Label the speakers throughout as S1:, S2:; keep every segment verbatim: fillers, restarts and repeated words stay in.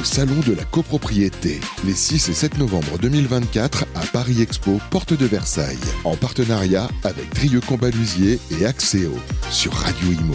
S1: Salon de la copropriété, les six et sept novembre deux mille vingt-quatre à Paris Expo, porte de Versailles, en partenariat avec Drieux Combalusier et Axéo, sur Radio Imo.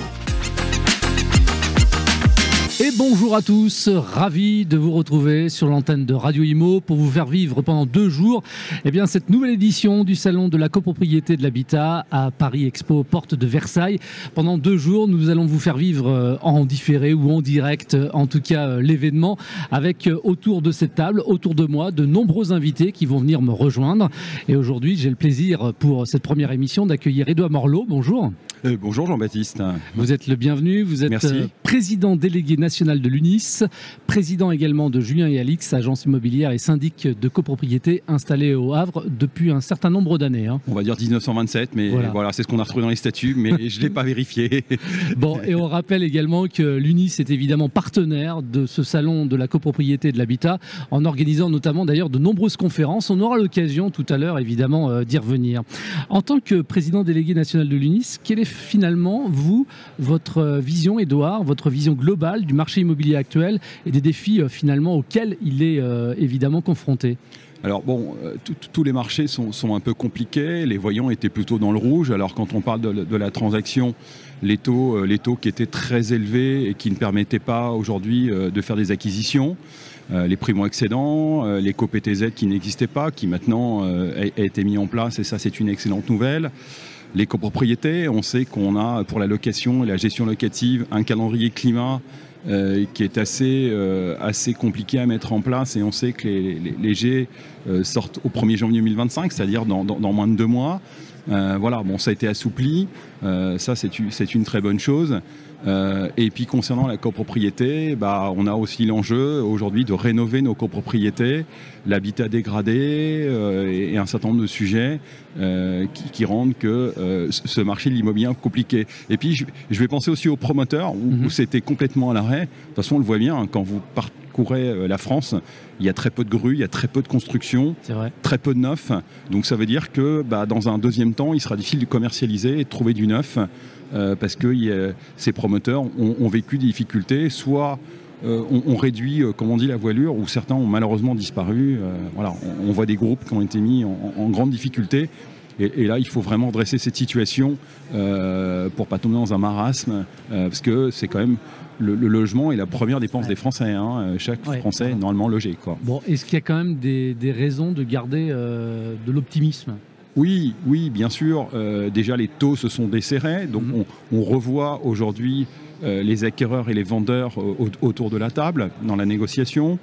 S2: Et bonjour à tous, ravi de vous retrouver sur l'antenne de Radio Imo pour vous faire vivre pendant deux jours eh bien, cette nouvelle édition du Salon de la copropriété de l'habitat à Paris Expo, porte de Versailles. Pendant deux jours, nous allons vous faire vivre en différé ou en direct, en tout cas l'événement, avec autour de cette table, autour de moi, de nombreux invités qui vont venir me rejoindre. Et aujourd'hui, j'ai le plaisir pour cette première émission d'accueillir Édouard Morlot. Bonjour.
S3: Euh, bonjour Jean-Baptiste.
S2: Vous êtes le bienvenu, vous êtes
S3: Merci.
S2: président délégué national de l'U N I S, président également de Julien et Alix, agence immobilière et syndic de copropriété installée au Havre depuis un certain nombre d'années. Hein.
S3: On va dire dix-neuf cent vingt-sept, mais voilà, voilà c'est ce qu'on a retrouvé dans les statuts, mais je ne l'ai pas vérifié.
S2: Bon, et on rappelle également que l'U N I S est évidemment partenaire de ce salon de la copropriété et de l'habitat, en organisant notamment d'ailleurs de nombreuses conférences. On aura l'occasion tout à l'heure évidemment euh, d'y revenir. En tant que président délégué national de l'U N I S, quelle est finalement, vous, votre vision, Édouard, votre vision globale du marché immobilier actuel et des défis euh, finalement auxquels il est euh, évidemment confronté?
S3: Alors bon, euh, tous les marchés sont, sont un peu compliqués, les voyants étaient plutôt dans le rouge, alors quand on parle de, de la transaction, les taux, euh, les taux qui étaient très élevés et qui ne permettaient pas aujourd'hui euh, de faire des acquisitions, euh, les primo-accédants, euh, les co-P T Z qui n'existaient pas, qui maintenant euh, a, a été mis en place, et ça c'est une excellente nouvelle. Les copropriétés, on sait qu'on a pour la location et la gestion locative un calendrier climat euh, qui est assez, euh, assez compliqué à mettre en place, et on sait que les, les, les G euh, sortent au premier janvier deux mille vingt-cinq, c'est-à-dire dans, dans, dans moins de deux mois. Euh, voilà, bon, ça a été assoupli, euh, ça c'est une, c'est une très bonne chose. Euh, et puis concernant la copropriété, bah, on a aussi l'enjeu aujourd'hui de rénover nos copropriétés, l'habitat dégradé euh, et, et un certain nombre de sujets euh, qui, qui rendent que euh, ce marché de l'immobilier est compliqué. Et puis je, je vais penser aussi aux promoteurs où, mmh. où c'était complètement à l'arrêt. De toute façon on le voit bien, hein, quand vous parcourez la France, il y a très peu de grues, il y a très peu de construction, très peu de neuf. Donc ça veut dire que bah, dans un deuxième temps, il sera difficile de commercialiser et de trouver du neuf. Euh, parce que y a, ces promoteurs ont, ont vécu des difficultés, soit euh, on, on réduit, euh, comme on dit, la voilure, ou certains ont malheureusement disparu. Euh, voilà, on, on voit des groupes qui ont été mis en, en grande difficulté. Et, et là, il faut vraiment dresser cette situation euh, pour ne pas tomber dans un marasme, euh, parce que c'est quand même le, le logement est la première dépense ouais. des Français. Hein. Chaque ouais. Français est normalement logé. Quoi.
S2: Bon, est-ce qu'il y a quand même des, des raisons de garder euh, de l'optimisme ?
S3: Oui, oui, bien sûr. Euh, déjà, les taux se sont desserrés. Donc, mmh. on, on revoit aujourd'hui euh, les acquéreurs et les vendeurs euh, autour de la table dans la négociation.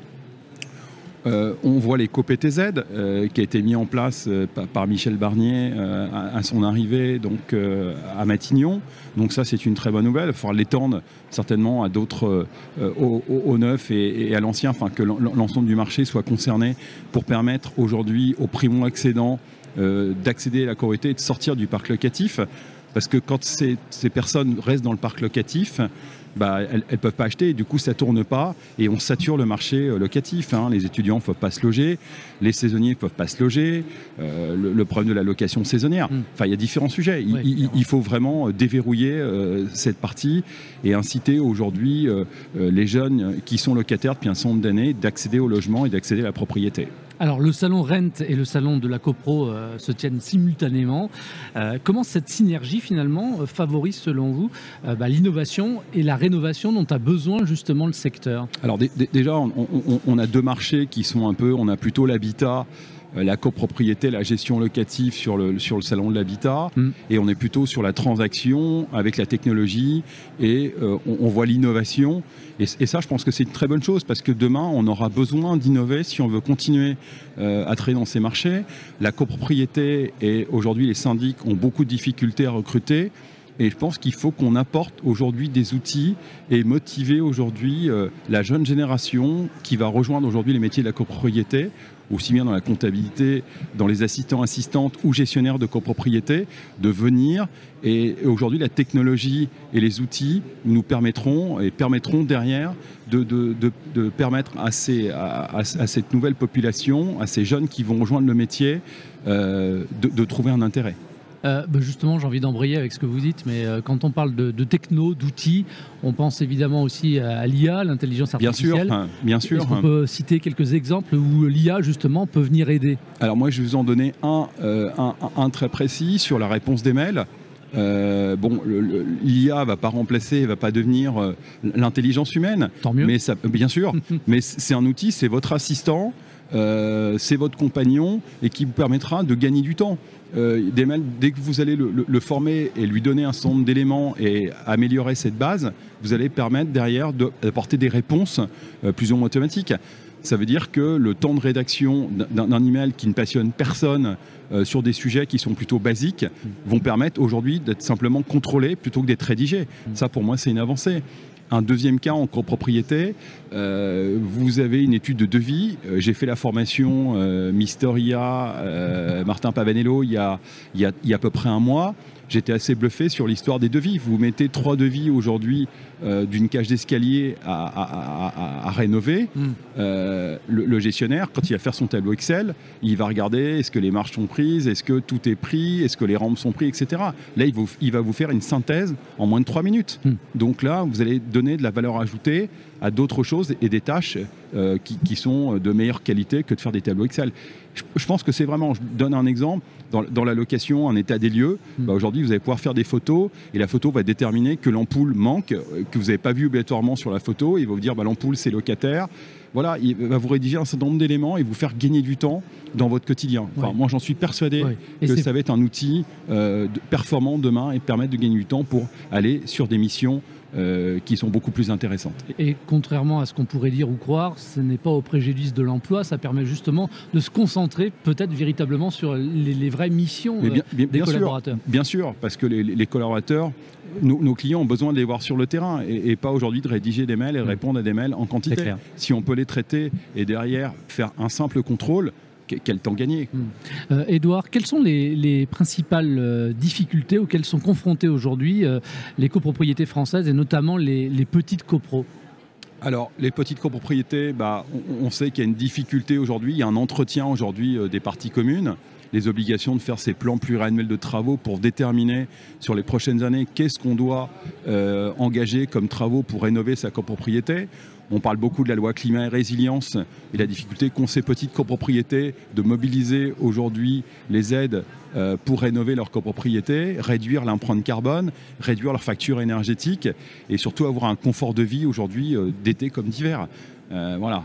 S3: Euh, on voit les co-P T Z euh, qui a été mis en place euh, par, par Michel Barnier euh, à, à son arrivée donc, euh, à Matignon. Donc ça, c'est une très bonne nouvelle. Il faudra l'étendre certainement à d'autres, euh, au, au, au neuf et, et à l'ancien, enfin que l'ensemble du marché soit concerné pour permettre aujourd'hui aux primo-accédants Euh, d'accéder à la copropriété et de sortir du parc locatif, parce que quand ces, ces personnes restent dans le parc locatif, bah, elles ne peuvent pas acheter, et du coup ça ne tourne pas et on sature le marché locatif. Hein. Les étudiants ne peuvent pas se loger, les saisonniers ne peuvent pas se loger, euh, le, le problème de la location saisonnière. Mmh. Enfin, il y a différents sujets. Il, ouais, il, il faut vraiment déverrouiller euh, cette partie et inciter aujourd'hui euh, les jeunes qui sont locataires depuis un certain nombre d'années d'accéder au logement et d'accéder à la propriété.
S2: Alors, le salon Rent et le salon de la copro euh, se tiennent simultanément. Euh, comment cette synergie, finalement, euh, favorise, selon vous, euh, bah, l'innovation et la rénovation dont a besoin, justement, le secteur ?
S3: Alors, d- d- déjà, on, on, on a deux marchés qui sont un peu... On a plutôt l'habitat, la copropriété, la gestion locative sur le, sur le salon de l'habitat, mmh. et on est plutôt sur la transaction avec la technologie, et euh, on, on voit l'innovation, et, et ça je pense que c'est une très bonne chose, parce que demain on aura besoin d'innover si on veut continuer euh, à travailler dans ces marchés. La copropriété et aujourd'hui les syndics ont beaucoup de difficultés à recruter, et je pense qu'il faut qu'on apporte aujourd'hui des outils et motiver aujourd'hui euh, la jeune génération qui va rejoindre aujourd'hui les métiers de la copropriété, aussi bien dans la comptabilité, dans les assistants, assistantes ou gestionnaires de copropriété, de venir. Et aujourd'hui, la technologie et les outils nous permettront et permettront derrière de, de, de, de permettre à, ces, à, à, à cette nouvelle population, à ces jeunes qui vont rejoindre le métier, euh, de, de trouver un intérêt.
S2: Euh, bah justement, j'ai envie d'embrayer avec ce que vous dites, mais euh, quand on parle de, de techno, d'outils, on pense évidemment aussi à l'I A, l'intelligence artificielle.
S3: Bien sûr, bien sûr.
S2: Est-ce qu'on peut citer quelques exemples où l'I A justement peut venir aider?
S3: Alors moi, je vais vous en donner un, euh, un, un très précis sur la réponse des mails. Euh, bon, l'I A ne va pas remplacer, ne va pas devenir euh, l'intelligence humaine.
S2: Tant mieux.
S3: Mais ça, bien sûr, mais c'est un outil, c'est votre assistant, euh, c'est votre compagnon et qui vous permettra de gagner du temps. Euh, des mails, dès que vous allez le, le, le former et lui donner un certain nombre d'éléments et améliorer cette base, vous allez permettre derrière d'apporter des réponses euh, plus ou moins automatiques. Ça veut dire que le temps de rédaction d'un email qui ne passionne personne euh, sur des sujets qui sont plutôt basiques vont permettre aujourd'hui d'être simplement contrôlés plutôt que d'être rédigés. Ça, pour moi, c'est une avancée. Un deuxième cas en copropriété, euh, vous avez une étude de devis. Euh, J'ai fait la formation euh, Mysteria, euh, Martin Pavanello, il y, a, il, y a, il y a à peu près un mois. J'étais assez bluffé sur l'histoire des devis. Vous mettez trois devis aujourd'hui euh, d'une cage d'escalier à, à, à, à rénover. Mm. Euh, le, le gestionnaire, quand il va faire son tableau Excel, il va regarder est-ce que les marges sont prises, est-ce que tout est pris, est-ce que les rampes sont prises, et cetera. Là, il, vous, il va vous faire une synthèse en moins de trois minutes. Mm. Donc là, vous allez donner de la valeur ajoutée à d'autres choses et des tâches euh, qui, qui sont de meilleure qualité que de faire des tableaux Excel. Je, je pense que c'est vraiment, je donne un exemple, dans, dans la location, un état des lieux, mmh. bah aujourd'hui vous allez pouvoir faire des photos et la photo va déterminer que l'ampoule manque, que vous n'avez pas vu obligatoirement sur la photo, il va vous dire bah, l'ampoule c'est locataire. Voilà, il va vous rédiger un certain nombre d'éléments et vous faire gagner du temps dans votre quotidien. Enfin, ouais. Moi, j'en suis persuadé ouais. que ça va être un outil euh, de, performant demain et permettre de gagner du temps pour aller sur des missions Euh, qui sont beaucoup plus intéressantes.
S2: Et contrairement à ce qu'on pourrait dire ou croire, ce n'est pas au préjudice de l'emploi, ça permet justement de se concentrer peut-être véritablement sur les, les vraies missions bien, bien, des bien collaborateurs.
S3: Sûr, bien sûr, parce que les, les collaborateurs, nos, nos clients ont besoin de les voir sur le terrain et, et pas aujourd'hui de rédiger des mails et de mmh. répondre à des mails en quantité. Si on peut les traiter et derrière faire un simple contrôle, quel temps gagner.
S2: Mmh. Euh, Édouard, quelles sont les, les principales euh, difficultés auxquelles sont confrontées aujourd'hui euh, les copropriétés françaises et notamment les, les petites copros?
S3: Alors, les petites copropriétés, bah, on, on sait qu'il y a une difficulté aujourd'hui, il y a un entretien aujourd'hui euh, des parties communes, les obligations de faire ces plans pluriannuels de travaux pour déterminer sur les prochaines années qu'est-ce qu'on doit euh, engager comme travaux pour rénover sa copropriété. On parle beaucoup de la loi climat et résilience et la difficulté qu'ont ces petites copropriétés de mobiliser aujourd'hui les aides euh, pour rénover leur copropriété, réduire l'empreinte carbone, réduire leur facture énergétique et surtout avoir un confort de vie aujourd'hui euh, d'été comme d'hiver. Euh, voilà.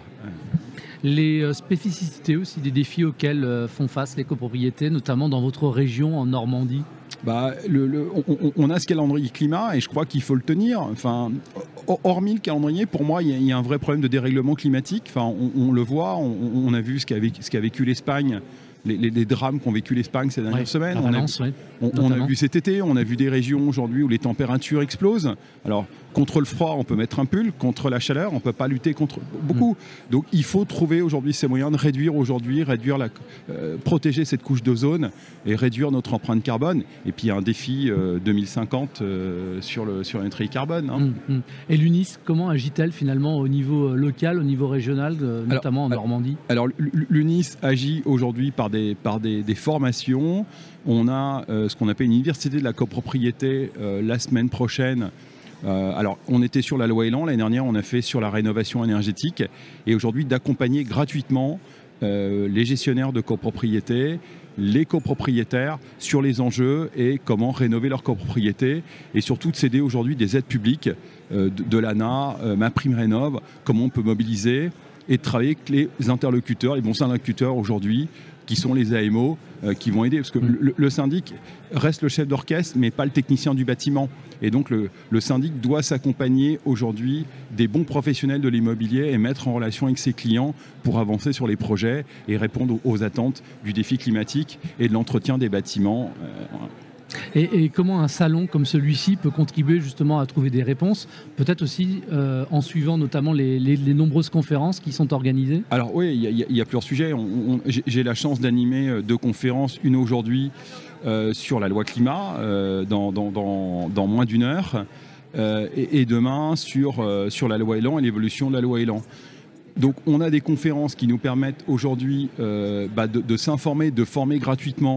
S2: Les spécificités aussi des défis auxquels font face les copropriétés, notamment dans votre région en Normandie?
S3: Bah, le, le, on, on a ce calendrier climat et je crois qu'il faut le tenir. Enfin, hormis le calendrier, pour moi, il y, a, il y a un vrai problème de dérèglement climatique. Enfin, on, on le voit, on, on a vu ce qu'a vécu, ce qu'a vécu l'Espagne, les, les, les drames qu'ont vécu l'Espagne ces dernières
S2: ouais,
S3: semaines.
S2: On, Valence,
S3: a,
S2: ouais,
S3: on, on a vu cet été, on a vu des régions aujourd'hui où les températures explosent. Alors, contre le froid, on peut mettre un pull. Contre la chaleur, on ne peut pas lutter contre beaucoup. Mmh. Donc, il faut trouver aujourd'hui ces moyens de réduire aujourd'hui, réduire la, euh, protéger cette couche d'ozone et réduire notre empreinte carbone. Et puis, il y a un défi euh, deux mille cinquante euh, sur, le, sur la neutralité carbone. Hein.
S2: Mmh, mmh. Et l'U N I S, comment agit-elle finalement au niveau local, au niveau régional, euh, notamment
S3: alors,
S2: en Normandie?
S3: Alors, l'U N I S agit aujourd'hui par des, par des, des formations. On a euh, ce qu'on appelle une université de la copropriété euh, la semaine prochaine. Euh, alors, on était sur la loi Elan, l'année dernière, on a fait sur la rénovation énergétique, et aujourd'hui d'accompagner gratuitement euh, les gestionnaires de copropriété, les copropriétaires sur les enjeux et comment rénover leur copropriété, et surtout de céder aujourd'hui des aides publiques euh, de, de l'A N A, euh, MaPrimeRénov', comment on peut mobiliser et travailler avec les interlocuteurs, les bons interlocuteurs aujourd'hui, qui sont les A M O, euh, qui vont aider. Parce que mmh. le, le syndic reste le chef d'orchestre, mais pas le technicien du bâtiment. Et donc, le, le syndic doit s'accompagner aujourd'hui des bons professionnels de l'immobilier et mettre en relation avec ses clients pour avancer sur les projets et répondre aux, aux attentes du défi climatique et de l'entretien des bâtiments. Euh,
S2: Et, et comment un salon comme celui-ci peut contribuer justement à trouver des réponses, peut-être aussi euh, en suivant notamment les, les, les nombreuses conférences qui sont organisées?
S3: Alors oui, il y, y, y a plusieurs sujets. On, on, j'ai la chance d'animer deux conférences, une aujourd'hui euh, sur la loi climat, euh, dans, dans, dans, dans moins d'une heure, euh, et, et demain sur, euh, sur la loi Elan et l'évolution de la loi Elan. Donc on a des conférences qui nous permettent aujourd'hui euh, bah, de, de s'informer, de former gratuitement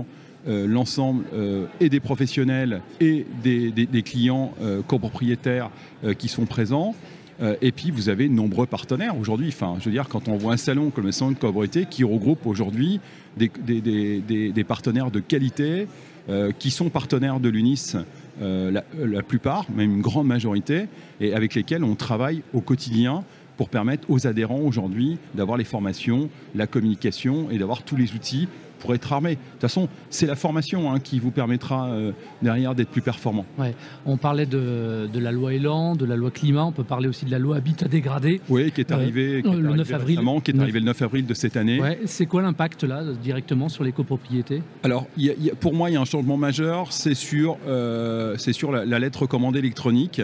S3: euh, l'ensemble euh, et des professionnels et des, des, des clients euh, copropriétaires euh, qui sont présents. Euh, et puis vous avez de nombreux partenaires aujourd'hui. Enfin, je veux dire, quand on voit un salon comme le salon de copropriété qui regroupe aujourd'hui des, des, des, des, des partenaires de qualité euh, qui sont partenaires de l'U N I S, euh, la, la plupart, même une grande majorité, et avec lesquels on travaille au quotidien pour permettre aux adhérents aujourd'hui d'avoir les formations, la communication et d'avoir tous les outils pour être armés. De toute façon, c'est la formation hein, qui vous permettra euh, derrière d'être plus performant.
S2: Ouais. On parlait de, de la loi Elan, de la loi Climat, on peut parler aussi de la loi Habitat dégradé.
S3: Oui, qui est arrivée, euh, qui est
S2: le
S3: arrivé
S2: neuf avril.
S3: Récemment, qui est arrivé le neuf avril de cette année.
S2: Ouais. C'est quoi l'impact là, directement sur les copropriétés ?
S3: Alors, y a, y a, pour moi, il y a un changement majeur, c'est sur, euh, c'est sur la, la lettre recommandée électronique,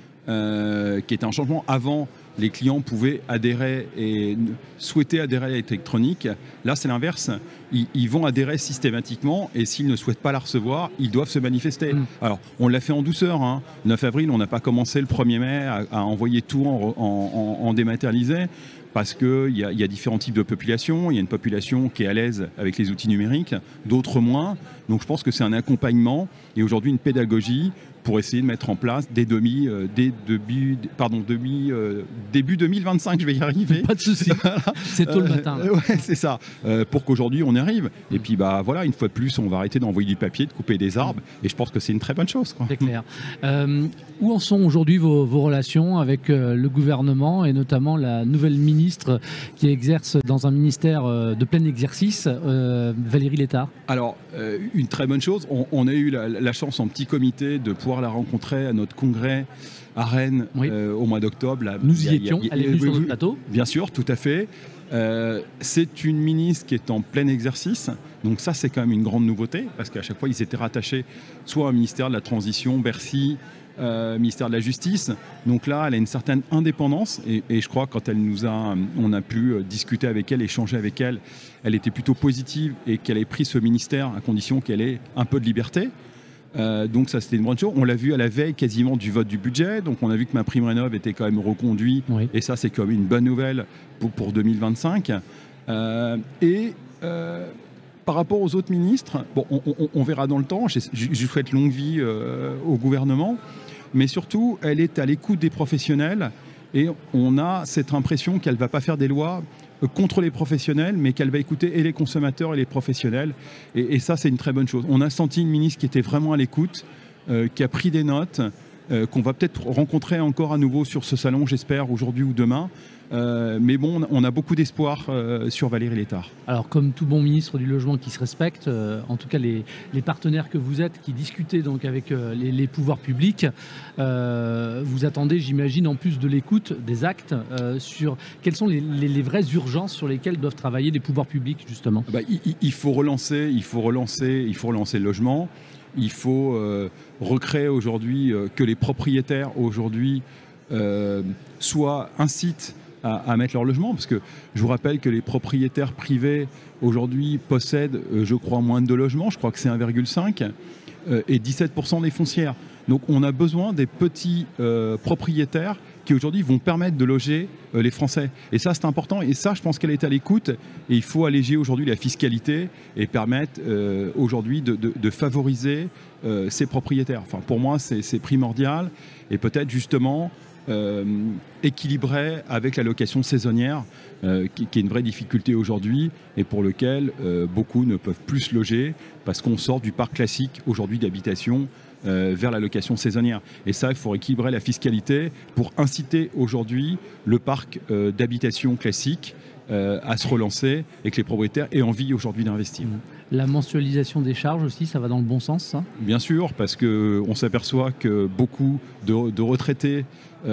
S3: euh, qui est un changement. Avant, les clients pouvaient adhérer et souhaiter adhérer à l'électronique. Là, c'est l'inverse. Ils, ils vont adhérer systématiquement et s'ils ne souhaitent pas la recevoir, ils doivent se manifester. Mmh. Alors, on l'a fait en douceur. Hein. neuf avril, on n'a pas commencé le premier mai à, à envoyer tout en, en, en, en dématérialisé parce qu'il y, y a différents types de populations. Il y a une population qui est à l'aise avec les outils numériques, d'autres moins. Donc, je pense que c'est un accompagnement et aujourd'hui une pédagogie pour essayer de mettre en place dès, demi, euh, dès début, pardon, demi, euh, début deux mille vingt-cinq, je vais y arriver.
S2: Pas de souci, c'est tôt le matin.
S3: Euh, ouais, c'est ça, euh, pour qu'aujourd'hui on y arrive. Et puis bah, voilà, une fois de plus, on va arrêter d'envoyer du papier, de couper des arbres, et je pense que c'est une très bonne chose. Quoi.
S2: C'est clair. Euh, où en sont aujourd'hui vos, vos relations avec euh, le gouvernement, et notamment la nouvelle ministre qui exerce dans un ministère euh, de plein exercice, euh, Valérie Létard ?
S3: Alors, euh, une très bonne chose, on, on a eu la, la chance en petit comité de pouvoir la rencontrer à notre congrès à Rennes oui. euh, au mois d'octobre. Là,
S2: Nous y, y étions, y a, y a, elle est venue oui, sur notre plateau.
S3: Bien sûr, tout à fait. Euh, c'est une ministre qui est en plein exercice, donc ça c'est quand même une grande nouveauté, parce qu'à chaque fois ils étaient rattachés soit au ministère de la Transition, Bercy, euh, ministère de la Justice, donc là elle a une certaine indépendance, et, et je crois que quand elle nous a, on a pu discuter avec elle, échanger avec elle, elle était plutôt positive, et qu'elle ait pris ce ministère à condition qu'elle ait un peu de liberté. Euh, donc ça c'était une bonne chose. On l'a vu à la veille quasiment du vote du budget, donc on a vu que MaPrimeRénov' était quand même reconduit, oui. Et ça c'est quand même une bonne nouvelle pour, pour deux mille vingt-cinq. Euh, et euh, par rapport aux autres ministres, bon, on, on, on verra dans le temps, je, je souhaite longue vie euh, au gouvernement, mais surtout elle est à l'écoute des professionnels et on a cette impression qu'elle ne va pas faire des lois contre les professionnels, mais qu'elle va écouter et les consommateurs et les professionnels. Et, et ça, c'est une très bonne chose. On a senti une ministre qui était vraiment à l'écoute, euh, qui a pris des notes, euh, qu'on va peut-être rencontrer encore à nouveau sur ce salon, j'espère, aujourd'hui ou demain. Euh, mais bon, on a beaucoup d'espoir euh, sur Valérie Létard.
S2: Alors, comme tout bon ministre du Logement qui se respecte, euh, en tout cas les, les partenaires que vous êtes, qui discutez donc avec euh, les, les pouvoirs publics, euh, vous attendez, j'imagine, en plus de l'écoute, des actes euh, sur quelles sont les, les, les vraies urgences sur lesquelles doivent travailler les pouvoirs publics, justement.
S3: Bah, il, il faut relancer, il faut relancer, il faut relancer le logement. Il faut euh, recréer aujourd'hui euh, que les propriétaires aujourd'hui euh, soient incitent À, à mettre leur logement, parce que je vous rappelle que les propriétaires privés aujourd'hui possèdent, euh, je crois, moins de deux logements, je crois que c'est un virgule cinq, euh, et dix-sept pour cent des foncières. Donc on a besoin des petits euh, propriétaires qui aujourd'hui vont permettre de loger euh, les Français. Et ça c'est important, et ça je pense qu'elle est à l'écoute, et il faut alléger aujourd'hui la fiscalité et permettre euh, aujourd'hui de, de, de favoriser euh, ces propriétaires. Enfin, pour moi c'est, c'est primordial, et peut-être justement Euh, équilibré avec la location saisonnière, euh, qui, qui est une vraie difficulté aujourd'hui et pour lequel euh, beaucoup ne peuvent plus se loger parce qu'on sort du parc classique aujourd'hui d'habitation euh, vers la location saisonnière. Et ça, il faut équilibrer la fiscalité pour inciter aujourd'hui le parc euh, d'habitation classique euh, à se relancer et que les propriétaires aient envie aujourd'hui d'investir.
S2: La mensualisation des charges aussi, ça va dans le bon sens, ça ?
S3: Bien sûr, parce qu'on s'aperçoit que beaucoup de, de retraités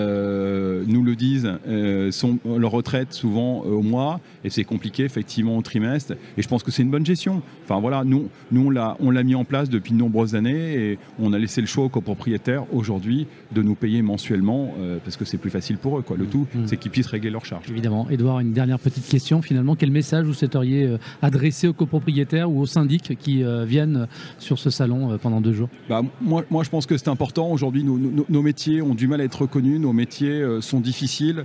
S3: euh, nous le disent, euh, sont leur retraite souvent euh, au mois, et c'est compliqué effectivement au trimestre, et je pense que c'est une bonne gestion. Enfin voilà, nous, nous on, l'a, on l'a mis en place depuis de nombreuses années, et on a laissé le choix aux copropriétaires aujourd'hui de nous payer mensuellement, euh, parce que c'est plus facile pour eux, quoi. Le tout, mmh. c'est qu'ils puissent régler leurs charges.
S2: Évidemment. Edouard, une dernière petite question finalement. Quel message vous souhaiteriez euh, adresser aux copropriétaires ou aux syndics qui euh, viennent sur ce salon euh, pendant deux jours ?
S3: Bah, moi, moi, je pense que c'est important. Aujourd'hui, nos, nos, nos métiers ont du mal à être reconnus. Nos métiers euh, sont difficiles.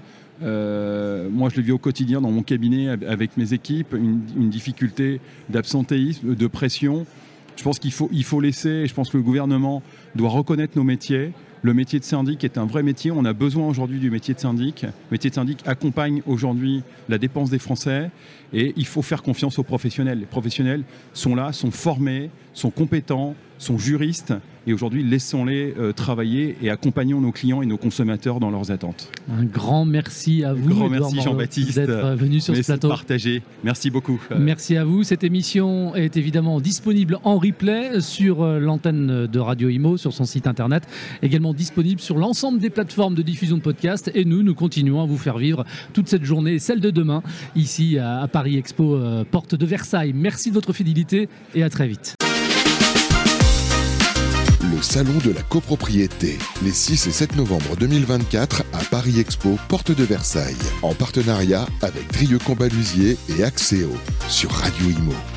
S3: Euh, moi, je le vis au quotidien dans mon cabinet avec mes équipes. Une, une difficulté d'absentéisme, de pression. Je pense qu'il faut, il faut laisser, je pense que le gouvernement doit reconnaître nos métiers. Le métier de syndic est un vrai métier. On a besoin aujourd'hui du métier de syndic. Le métier de syndic accompagne aujourd'hui la dépense des Français et il faut faire confiance aux professionnels. Les professionnels sont là, sont formés, sont compétents, sont juristes et aujourd'hui, laissons-les euh, travailler et accompagnons nos clients et nos consommateurs dans leurs attentes.
S2: Un grand merci à vous.
S3: Un grand merci Jean-Baptiste
S2: d'être venu sur ce plateau.
S3: Partagé. Merci beaucoup.
S2: Merci à vous. Cette émission est évidemment disponible en replay sur l'antenne de Radio Imo, sur son site internet, également disponible sur l'ensemble des plateformes de diffusion de podcasts. Et nous, nous continuons à vous faire vivre toute cette journée et celle de demain ici à Paris Expo, euh, porte de Versailles. Merci de votre fidélité et à très vite.
S1: Le salon de la copropriété, les six et sept novembre deux mille vingt-quatre à Paris Expo, porte de Versailles, en partenariat avec Trieux Combalusier et Axéo sur Radio Imo.